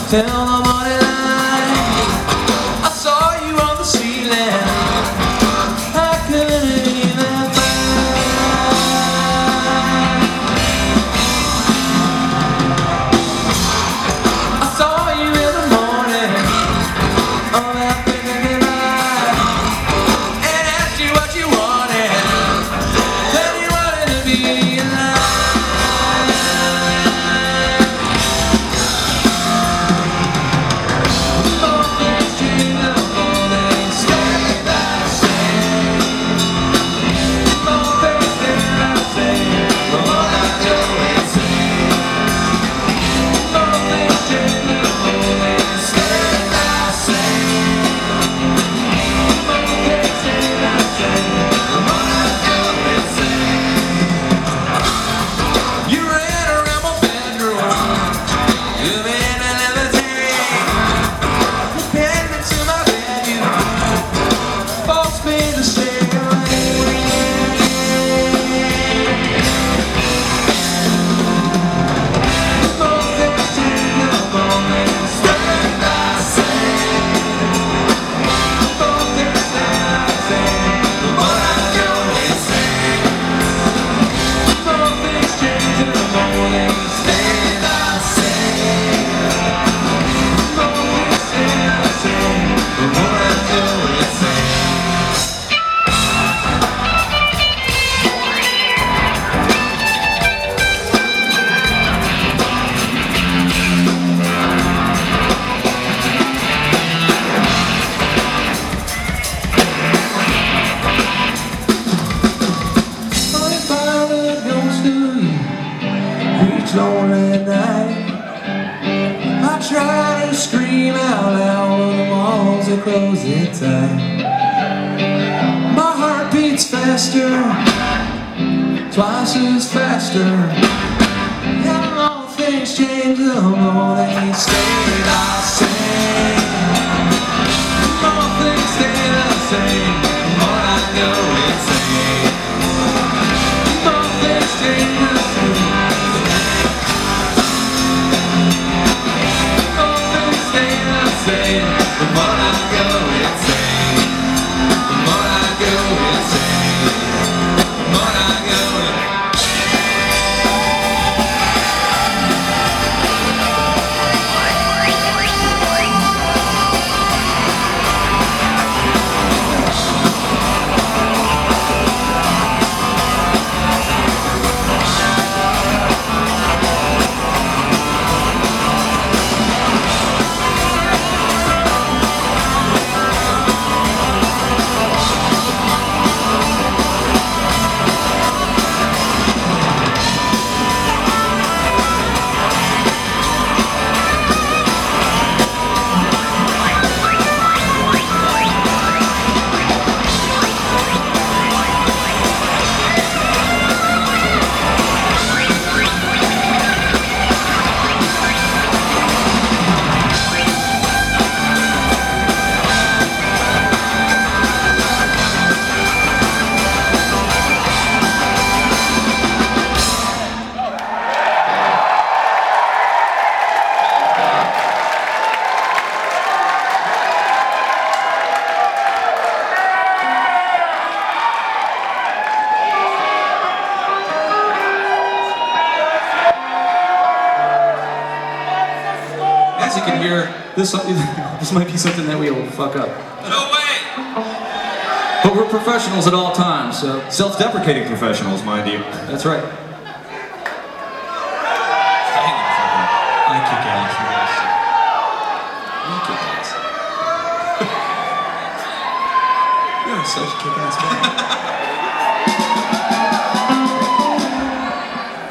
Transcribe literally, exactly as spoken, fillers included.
till the morning light. I saw you on the ceiling, I couldn't even find. I saw you in the morning, oh that big light, and asked you what you wanted, then you wanted to be alive. Each lonely night I try to scream out loud, but the walls are closing tight. My heart beats faster, twice as faster, and all things change the more they stay the same. All things stay the same, the more I go insane. All things change the same. The more I go insane, the more I go insane, the more I go As you can hear, this, this might be something that we will fuck up. No way! But we're professionals at all times, so... Self-deprecating professionals, mind you. That's right. I kick ass. You kick ass. You're such a kick-ass guy.